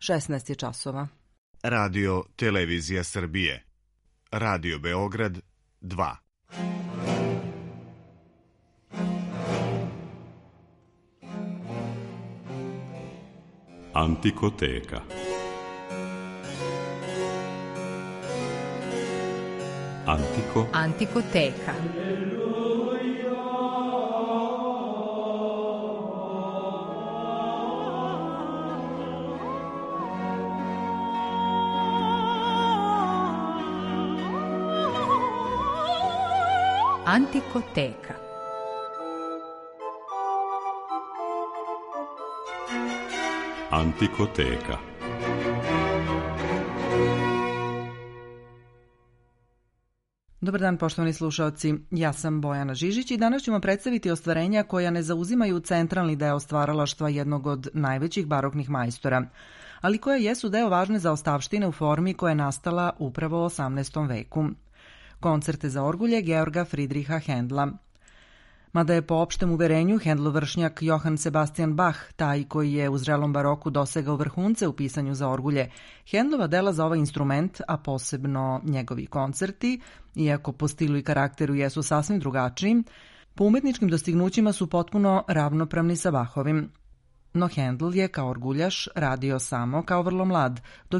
16 je časova. Radio Televizija Srbije. Radio Beograd 2. Antikoteka. Antikoteka. Antikoteka. Antikoteka. Dobar dan, poštovani slušaoci. Ja sam Bojana Žižić i danas ćemo predstaviti ostvarenja koja ne zauzimaju centralni deo stvaralaštva jednog od najvećih baroknih majstora, ali koja jesu deo važne zaostavštine u formi koja je nastala upravo u 18. veku. Koncerte za orgulje Georga Friedricha Händla. Mada je po opštem uverenju Händlov vršnjak Johann Sebastian Bach taj koji je u zrelom baroku dosegao vrhunce u pisanju za orgulje, Händlova dela za ovaj instrument, a posebno njegovi koncerti, iako po stilu i karakteru jesu sasvim drugačiji, po umetničkim dostignućima su potpuno ravnopravni sa Bachovim. No Händl je kao orguljaš radio samo kao vrlo mlad, do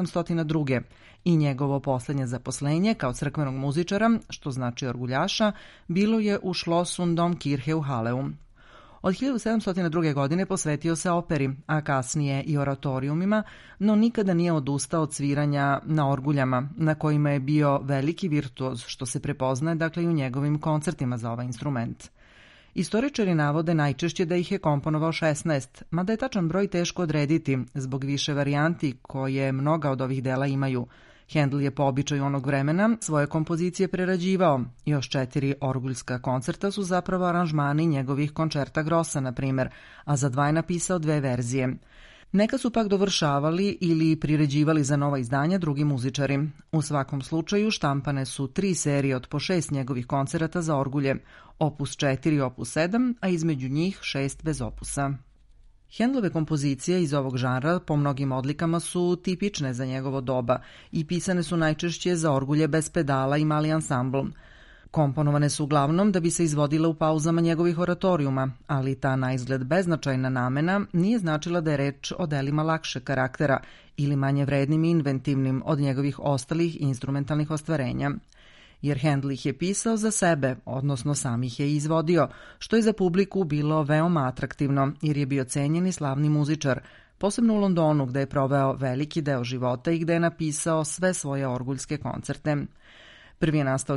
1702. i njegovo poslednje zaposlenje kao crkvenog muzičara, što znači orguljaša, bilo je u Schlossundom Kirche u Haleu. Od 1702. godine posvetio se operi, a kasnije i oratorijumima, no nikada nije odustao od sviranja na orguljama, na kojima je bio veliki virtuoz, što se prepoznaje dakle i u njegovim koncertima za ovaj instrument. Istoričari navode najčešće da ih je komponovao 16, mada je tačan broj teško odrediti zbog više varijanti koje mnoga od ovih dela imaju. Händl je po običaju onog vremena svoje kompozicije prerađivao. Još 4 orguljska koncerta su zapravo aranžmani njegovih koncerta grossa, na primer, a za 2 je napisao 2 verzije. Neka su pak dovršavali ili priređivali za nova izdanja drugi muzičari. U svakom slučaju štampane su 3 serije od po 6 njegovih koncerata za orgulje, opus 4 i opus 7, a između njih 6 bez opusa. Händlove kompozicije iz ovog žanra po mnogim odlikama su tipične za njegovo doba i pisane su najčešće za orgulje bez pedala i mali ansambl. Komponovane su uglavnom da bi se izvodile u pauzama njegovih oratorijuma, ali ta naizgled beznačajna namena nije značila da je reč o delima lakšeg karaktera ili manje vrednim i inventivnim od njegovih ostalih instrumentalnih ostvarenja. Jer Händl ih je pisao za sebe, odnosno sam ih je izvodio, što je za publiku bilo veoma atraktivno, jer je bio cenjen i slavni muzičar, posebno u Londonu gde je proveo veliki deo života i gde je napisao sve svoje orguljske koncerte. Prvi je nastao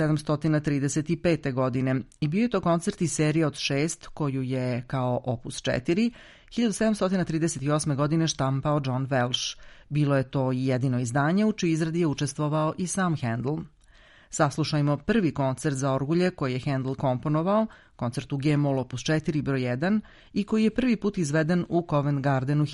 1735. godine i bio je to koncert iz serije od 6 koju je kao opus 4 1738. godine štampao John Welsh. Bilo je to i jedino izdanje u čiji izradi je učestvovao i sam Händl. Saslušajmo prvi koncert za orgulje koji je Händl komponovao, koncert u G-mol opus 4 broj 1 i koji je prvi put izveden u Covent Gardenu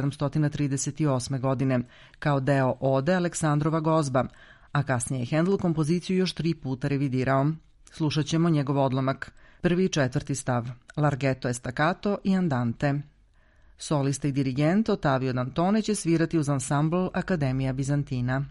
1738. godine kao deo ode Aleksandrova gozba, a kasnije je Händl kompoziciju još 3 puta revidirao. Slušat ćemo njegov odlomak, prvi i četvrti stav, larghetto e staccato i andante. Solista i dirigent Ottavio Dantone će svirati uz ansambl Akademija Bizantina.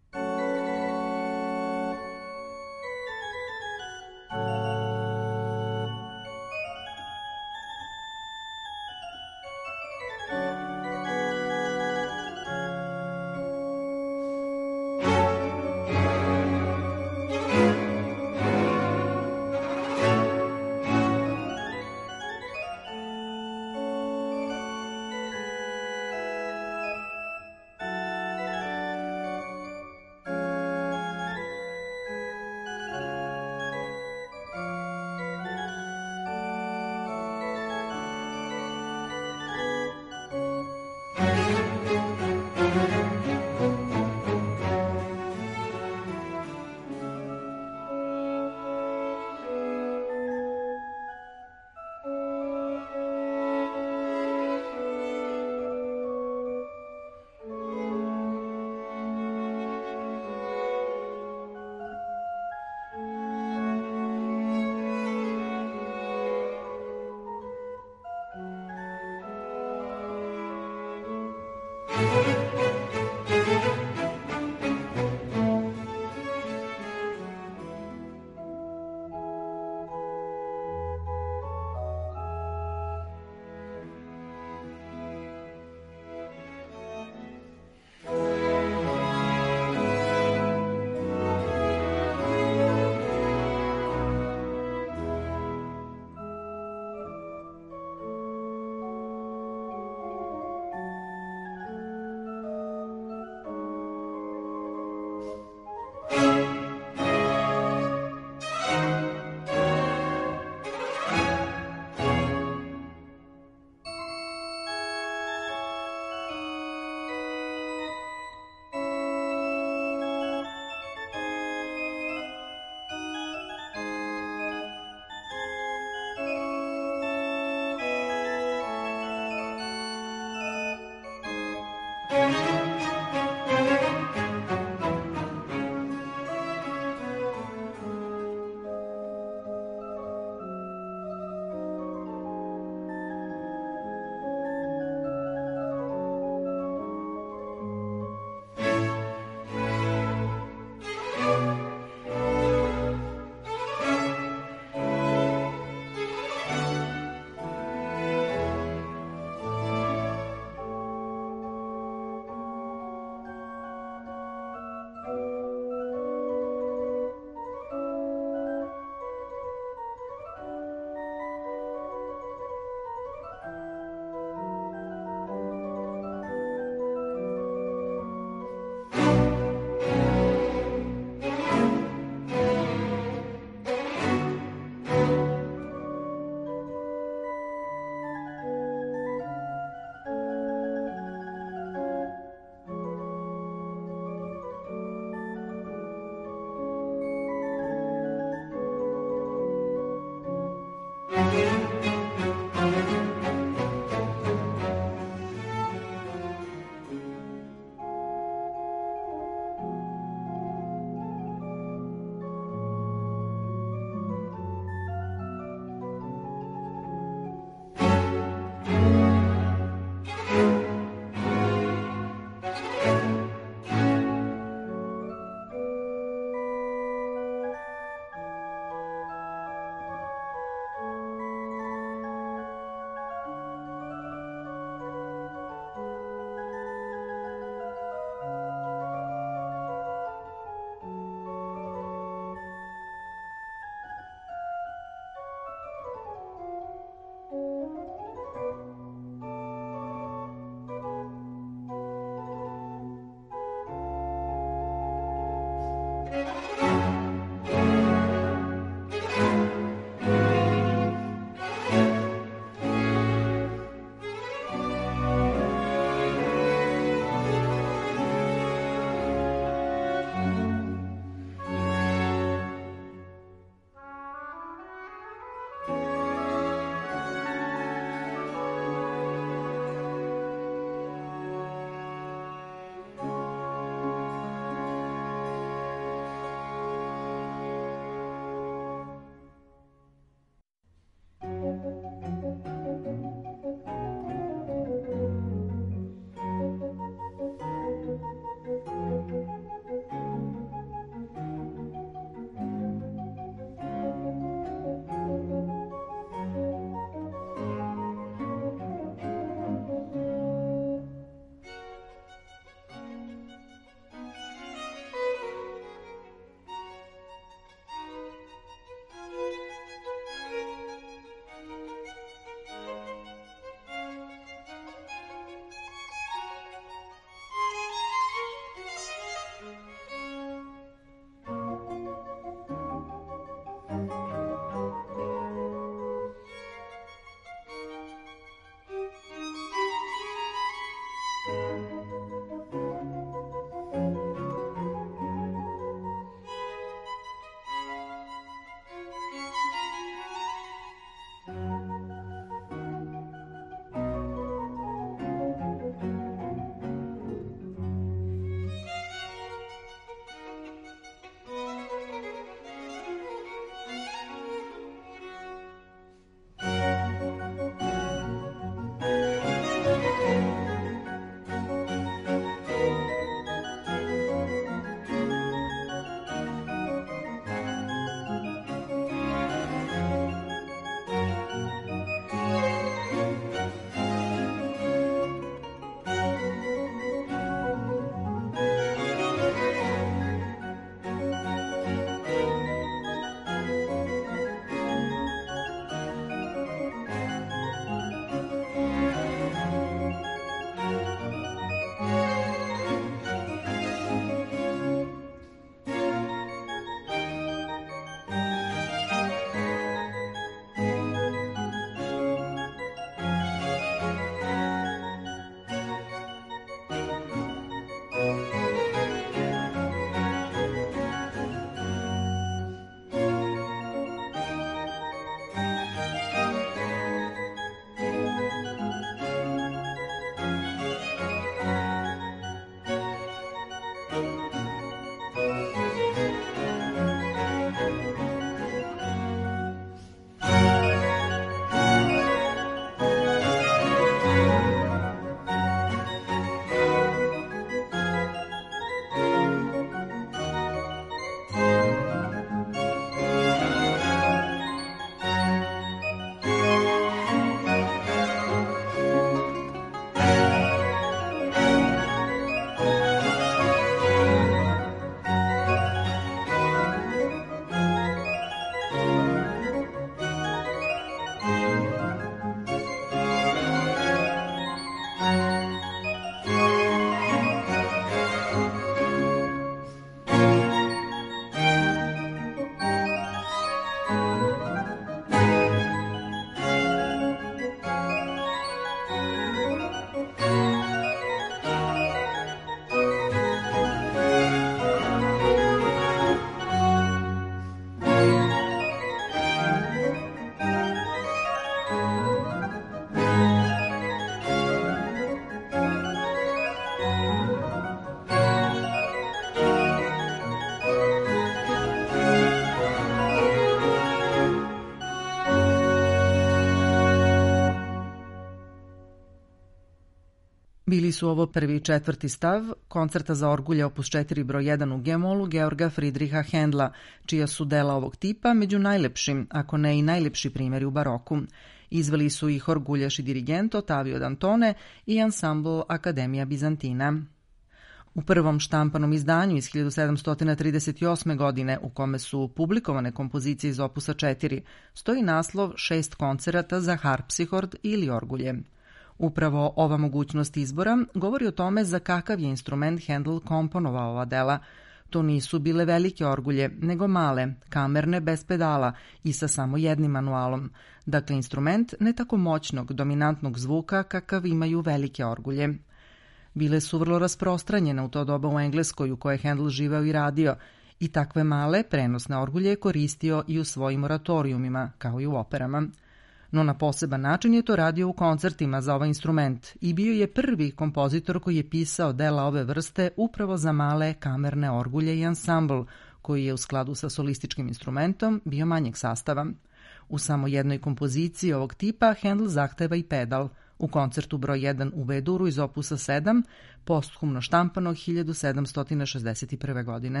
Bili su ovo prvi i četvrti stav koncerta za orgulje opus 4 broj 1 u G-molu Georga Friedricha Händla, čija su dela ovog tipa među najlepšim, ako ne i najlepši primjeri u baroku. Izveli su ih orguljaš i dirigent Ottavio Dantone i ansambl Akademija Bizantina. U prvom štampanom izdanju iz 1738. godine, u kome su publikovane kompozicije iz opusa 4, stoji naslov 6 koncerata za harpsihord ili orgulje. Upravo ova mogućnost izbora govori o tome za kakav je instrument Händel komponovao ova dela. To nisu bile velike orgulje, nego male, kamerne bez pedala i sa samo jednim manualom. Dakle, instrument ne tako moćnog, dominantnog zvuka kakav imaju velike orgulje. Bile su vrlo rasprostranjene u to doba u Engleskoj u kojoj je Händel živeo i radio, i takve male prenosne orgulje je koristio i u svojim oratorijumima, kao i u operama. No na poseban način je to radio u koncertima za ovaj instrument i bio je prvi kompozitor koji je pisao dela ove vrste upravo za male kamerne orgulje i ansambl, koji je u skladu sa solističkim instrumentom bio manjeg sastava. U samo jednoj kompoziciji ovog tipa Händel zahteva i pedal, u koncertu broj 1 u B-duru iz opusa 7, posthumno štampanog 1761. godine.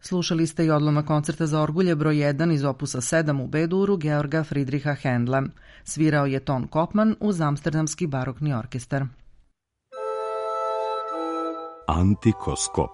Slušali ste i odlomak koncerta za orgulje broj 1 iz opusa 7 u B-duru Georga Friedricha Händla. Svirao je Ton Kopman uz Amsterdamski barokni orkestar. Antikoskop.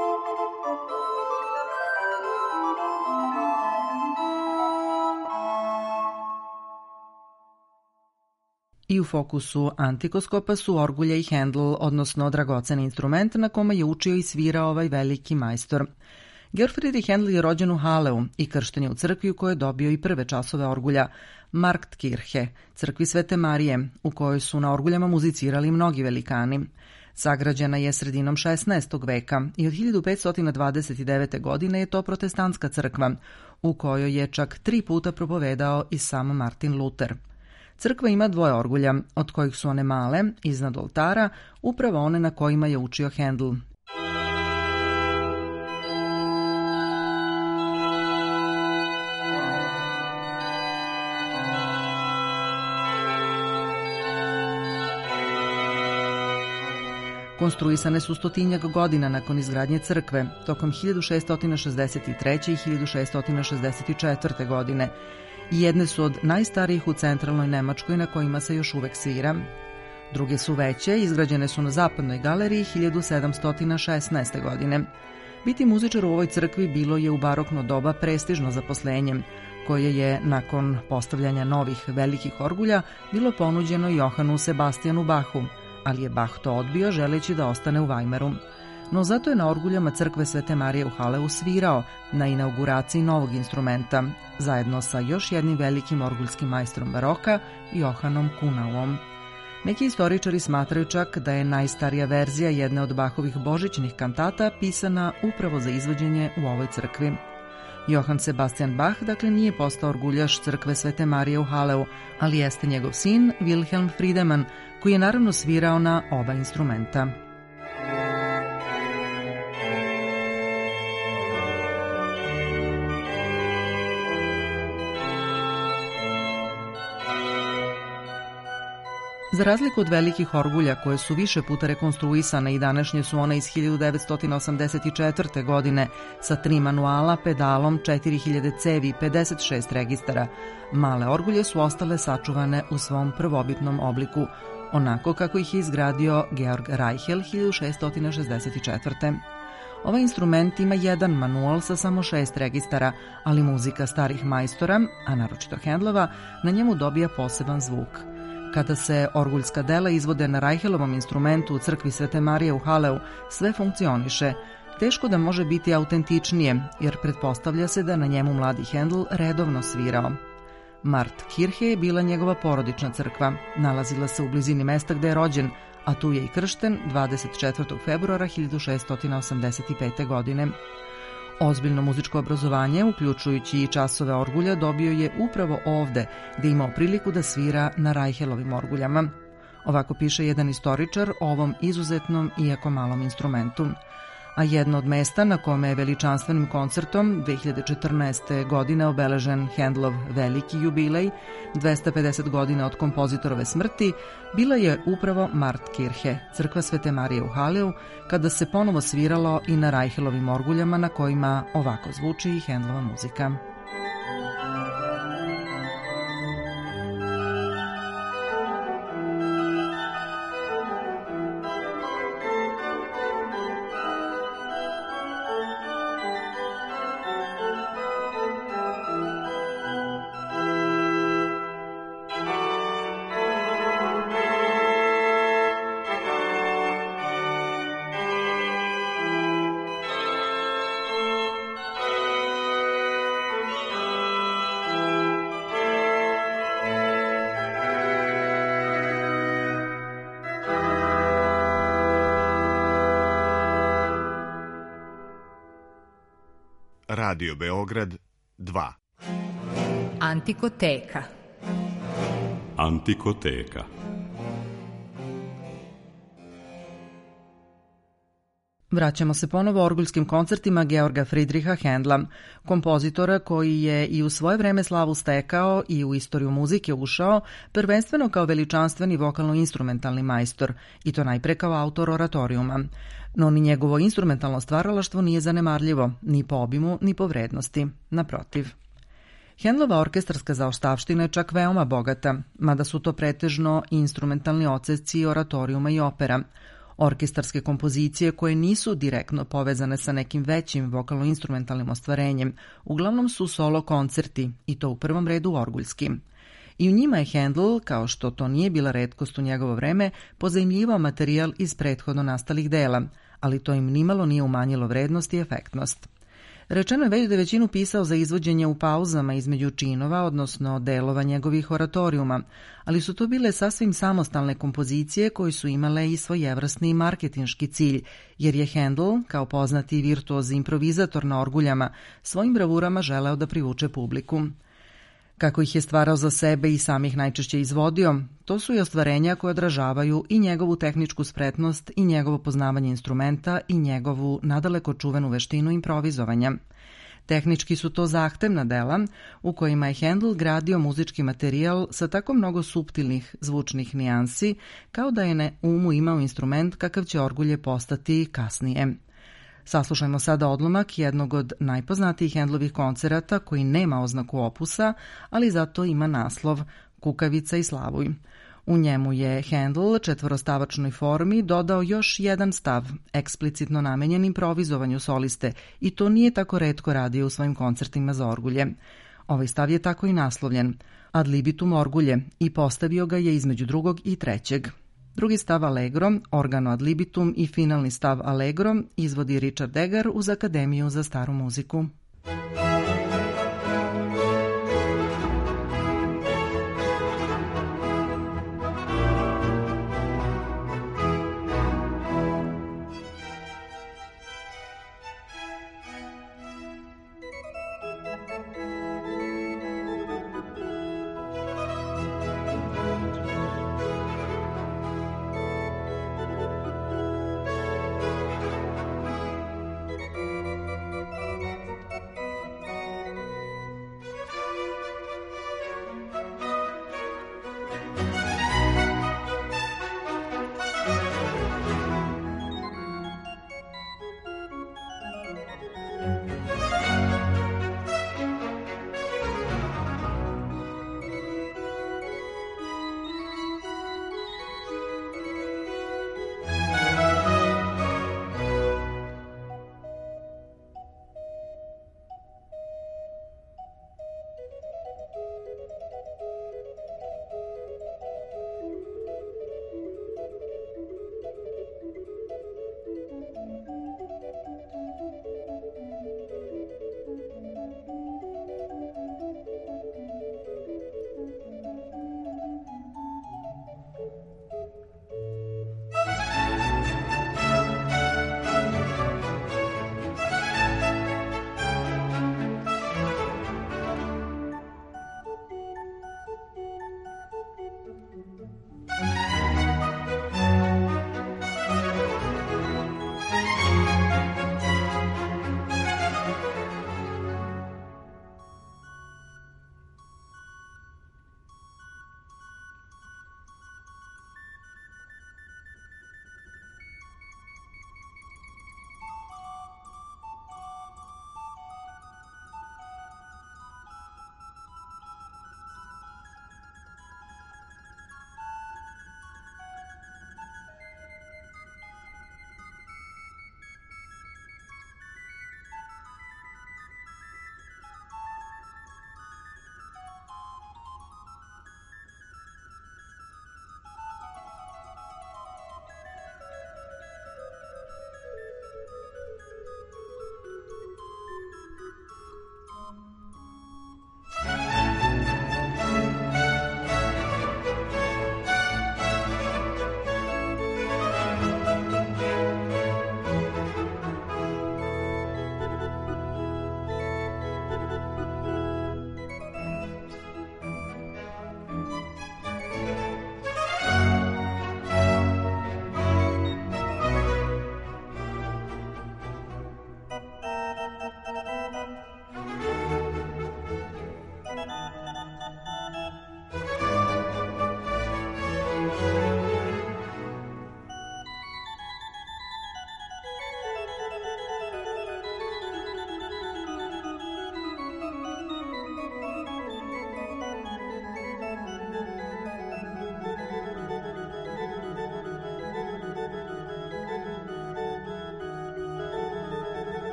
I u fokusu antikoskopa su orgulje i Händl, odnosno dragoceni instrument na kome je učio i svirao ovaj veliki majstor. Georg Friedrich Händl je rođen u Haleu i kršten je u crkvi u kojoj je dobio i prve časove orgulja, Marktkirche, crkvi Svete Marije, u kojoj su na orguljama muzicirali mnogi velikani. Sagrađena je sredinom 16. veka i od 1529. godine je to protestantska crkva, u kojoj je čak 3 puta propovedao i sam Martin Luther. Crkva ima 2 orgulja, od kojih su one male, iznad oltara, upravo one na kojima je učio Händl. Konstruisane su 100 godina nakon izgradnje crkve, tokom 1663. i 1664. godine. Jedne su od najstarijih u centralnoj Nemačkoj na kojima se još uvek svira. Druge su veće, izgrađene su na zapadnoj galeriji 1716. godine. Biti muzičar u ovoj crkvi bilo je u barokno doba prestižno zaposlenje, koje je, nakon postavljanja novih velikih orgulja, bilo ponuđeno Johanu Sebastijanu Bachu, ali je Bach to odbio želeći da ostane u Weimaru. No zato je na orguljama crkve Svete Marije u Haleu svirao na inauguraciji novog instrumenta, zajedno sa još jednim velikim orguljskim majstrom baroka, Johanom Kunauom. Neki istoričari smatraju čak da je najstarija verzija jedne od Bachovih božićnih kantata pisana upravo za izvođenje u ovoj crkvi. Johann Sebastian Bach dakle nije postao orguljaš crkve Svete Marije u Haleu, ali jeste njegov sin Wilhelm Friedemann, koji je naravno svirao na oba instrumenta. Za razliku od velikih orgulja koje su više puta rekonstruisane i današnje su one iz 1984. godine sa 3 manuala, pedalom, 4000 cevi i 56 registara, male orgulje su ostale sačuvane u svom prvobitnom obliku, onako kako ih je izgradio Georg Reichel 1664. Ovaj instrument ima jedan manual sa samo 6 registara, ali muzika starih majstora, a naročito Händlova, na njemu dobija poseban zvuk. Kada se orguljska dela izvode na Reichelovom instrumentu u crkvi Svete Marije u Haleu, sve funkcioniše. Teško da može biti autentičnije, jer pretpostavlja se da na njemu mladi Händl redovno svirao. Marktkirche je bila njegova porodična crkva. Nalazila se u blizini mesta gde je rođen, a tu je i kršten 24. februara 1685. godine. Ozbiljno muzičko obrazovanje, uključujući i časove orgulja, dobio je upravo ovde, gde je imao priliku da svira na Reichelovim orguljama. Ovako piše jedan istoričar o ovom izuzetnom iako malom instrumentu. A jedno od mesta na kome je veličanstvenim koncertom 2014. godine obeležen Händlov veliki jubilej, 250 godina od kompozitorove smrti, bila je upravo Marktkirche, crkva Svete Marije u Haleu, kada se ponovo sviralo i na Reichelovim orguljama na kojima ovako zvuči i Händlova muzika. Radio Beograd 2. Antikoteka. Antikoteka. Vraćamo se ponovo orguljskim koncertima Georga Friedricha Händla, kompozitora koji je i u svoje vreme slavu stekao i u istoriju muzike ušao, prvenstveno kao veličanstveni vokalno-instrumentalni majstor, i to najpre kao autor oratorijuma. No ni njegovo instrumentalno stvaralaštvo nije zanemarljivo, ni po obimu, ni po vrednosti. Naprotiv. Händlova orkestarska zaoštavština je čak veoma bogata, mada su to pretežno instrumentalni odseci oratorijuma i opera. Orkestarske kompozicije koje nisu direktno povezane sa nekim većim vokalno-instrumentalnim ostvarenjem, uglavnom su solo koncerti, i to u prvom redu orguljski. I u njima je Händel, kao što to nije bila retkost u njegovo vreme, pozajmljivao materijal iz prethodno nastalih dela, ali to im nimalo nije umanjilo vrednost i efektnost. Rečeno je već da je većinu pisao za izvođenje u pauzama između činova, odnosno delova njegovih oratorijuma, ali su to bile sasvim samostalne kompozicije koje su imale i svojevrsni marketinški cilj, jer je Händel, kao poznati virtuoz improvizator na orguljama, svojim bravurama želeo da privuče publiku. Kako ih je stvarao za sebe i samih najčešće izvodio, to su i ostvarenja koje odražavaju i njegovu tehničku spretnost i njegovo poznavanje instrumenta i njegovu nadaleko čuvenu veštinu improvizovanja. Tehnički su to zahtevna dela u kojima je Händel gradio muzički materijal sa tako mnogo suptilnih zvučnih nijansi, kao da je na umu imao instrument kakav će orgulje postati kasnije. Saslušajmo sada odlomak jednog od najpoznatijih Händlovih koncerata koji nema oznaku opusa, ali zato ima naslov Kukavica i Slavuj. U njemu je Händel četvorostavačnoj formi dodao još jedan stav, eksplicitno namenjen improvizovanju soliste, i to nije tako retko radio u svojim koncertima za orgulje. Ovaj stav je tako i naslovljen Ad libitum orgulje i postavio ga je između drugog i trećeg. Drugi stav Allegro, organo ad libitum i finalni stav Allegro izvodi Richard Egar uz Akademiju za staru muziku.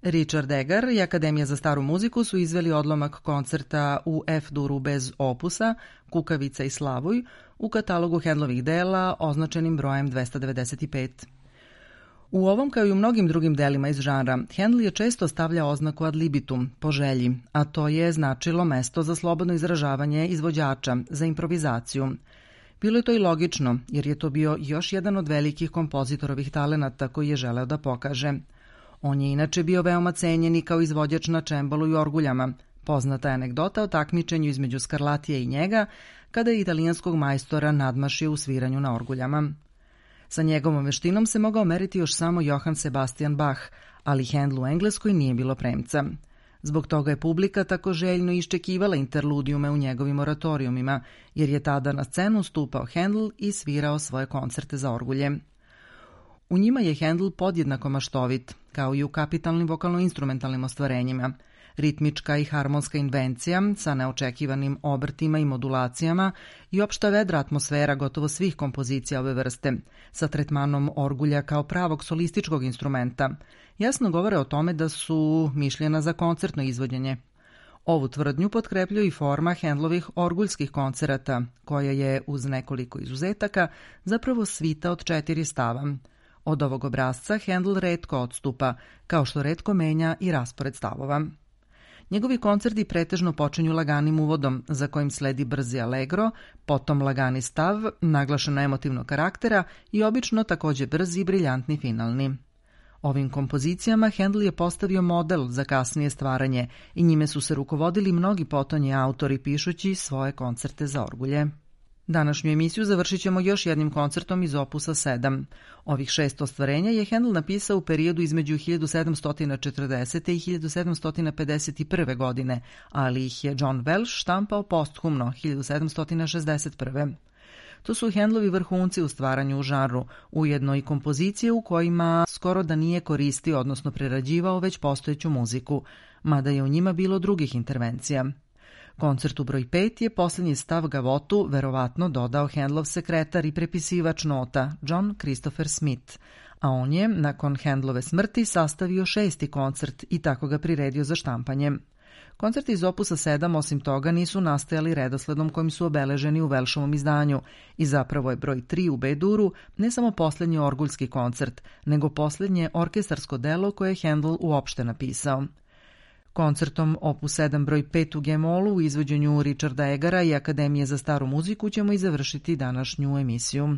Richard Egar i Akademija za staru muziku su izveli odlomak koncerta u F-duru bez opusa, Kukavica i Slavuj, u katalogu Handlovih dela označenim brojem 295. U ovom, kao i u mnogim drugim delima iz žanra, Handel je često stavljao oznaku ad libitum, po želji, a to je značilo mesto za slobodno izražavanje izvođača, za improvizaciju. Bilo je to i logično, jer je to bio još jedan od velikih kompozitorovih talenata koji je želeo da pokaže. On je inače bio veoma cenjen i kao izvođač na čembalo i orguljama. Poznata je anegdota o takmičenju između Scarlattija i njega, kada je italijanskog majstora nadmašio u sviranju na orguljama. Sa njegovom veštinom se mogao meriti još samo Johann Sebastian Bach, ali Handelu u Engleskoj nije bilo premca. Zbog toga je publika tako željno iščekivala interludijume u njegovim oratorijumima, jer je tada na scenu stupao Handel i svirao svoje koncerte za orgulje. U njima je Handel podjednako maštovit, kao i u kapitalnim vokalno-instrumentalnim ostvarenjima. Ritmička i harmonska invencija sa neočekivanim obrtima i modulacijama i opšta vedra atmosfera gotovo svih kompozicija ove vrste, sa tretmanom orgulja kao pravog solističkog instrumenta, jasno govore o tome da su mišljena za koncertno izvođenje. Ovu tvrdnju potkrepljuje i forma Handelovih orguljskih koncerata, koja je, uz nekoliko izuzetaka, zapravo svita od 4 stava. Od ovog obrasca Handel retko odstupa, kao što retko menja i raspored stavova. Njegovi koncerti pretežno počinju laganim uvodom, za kojim sledi brzi allegro, potom lagani stav, naglašeno emotivnog karaktera i obično takođe brzi i briljantni finalni. Ovim kompozicijama Handel je postavio model za kasnije stvaranje i njime su se rukovodili mnogi potonji autori pišući svoje koncerte za orgulje. Današnju emisiju završit ćemo još jednim koncertom iz opusa 7. Ovih 6 ostvarenja je Handel napisao u periodu između 1740. i 1751. godine, ali ih je John Welsh štampao posthumno 1761. To su Handelovi vrhunci u stvaranju u žanru, ujedno i kompozicije u kojima skoro da nije koristio, odnosno prerađivao već postojeću muziku, mada je u njima bilo drugih intervencija. Koncertu broj 5 je posljednji stav gavotu verovatno dodao Handelov sekretar i prepisivač nota John Christopher Smith, a on je, nakon Handelove smrti, sastavio 6. koncert i tako ga priredio za štampanje. Koncerti iz opusa 7, osim toga, nisu nastajali redosledom kojim su obeleženi u Welshovom izdanju i zapravo je broj 3 u B-duru ne samo posljednji orguljski koncert, nego posljednje orkestarsko delo koje je Handel uopšte napisao. Koncertom opus 7 broj 5 u G-molu u izvođenju Richarda Egara i Akademije za staru muziku ćemo i završiti današnju emisiju.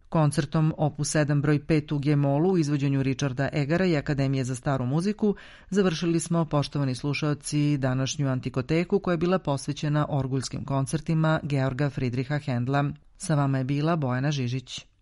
Koncertom opus 7 broj 5 u G-molu u izvođenju Richarda Egara i Akademije za staru muziku završili smo, poštovani slušaoci, današnju antikoteku koja je bila posvećena orgulskim koncertima Georga Friedricha Händla. Sa vama je bila Bojana Žižić.